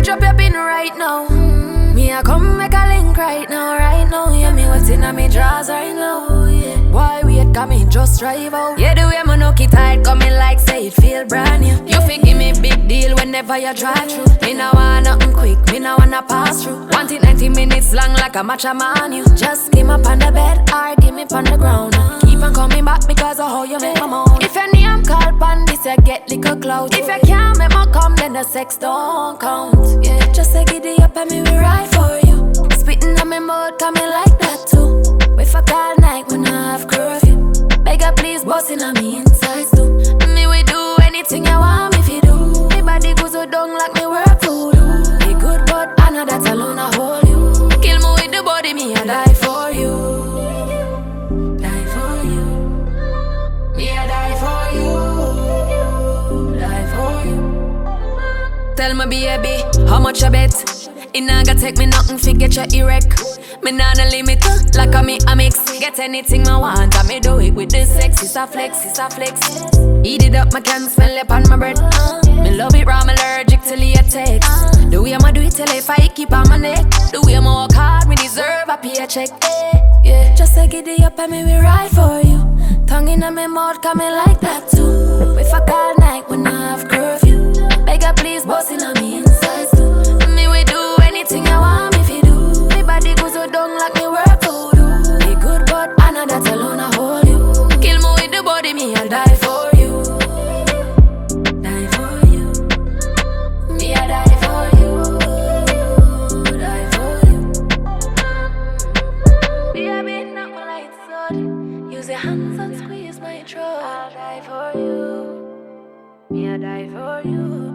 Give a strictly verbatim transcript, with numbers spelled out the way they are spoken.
drop your pin right now. Mm. Me I come make a link right now, right now. Yeah, me what's in me drawers right now. Yeah. Why wait, got me just drive out. Yeah, the way my knock it tight, coming like say it feel brand new. You fi give me big deal whenever you drive through. Me no want nothing quick, me no wanna pass through. Want it ninety minutes long like a matcha man. You just give me up on the bed or give me on the ground. Keep on coming back because of how you make my moan. If your name call pan this, you get little clout. If you can't make my come, then the sex don't count. Yeah, just say giddy up and me we ride for you. Spitting on me mouth, coming like that too. We fuck all night when I have curfew. Beg her please, bossing on me insides too. Me we do anything you want me fi do. Me body goes so down like me work food. Be good but I know that alone I hold you. Kill me with the body, me I die for you. Die for you. Me I die for you. Die for you. Tell me baby, how much I bet? It nah gonna take me nothing fi get you erect. Me nah no limit, uh, like a me a mix. Get anything I want, and me do it with the sex. It's a flex, it's a flex. Eat it up, my can smell it on my breath. Uh, me love it raw, I'm allergic to latex. Uh, the way I'ma do it till if I keep on my neck. The way I'ma work hard, me deserve a paycheck. Yeah, yeah. Just say giddy up and me we ride for you. Tongue in my mouth, coming like that too. We fuck all night when I have curfew. Beg her please, bossing on me inside too. Me we do anything I want me fi do. Me body goes so down like me work voodoo. Be good but I know that alone I hold you. Kill me with the body, me I'll die for you. Die for you. Me I die for you. Die for you. Be a bit not my light sword. Use your hands and squeeze my throat. I'll die for you. Me I die for you.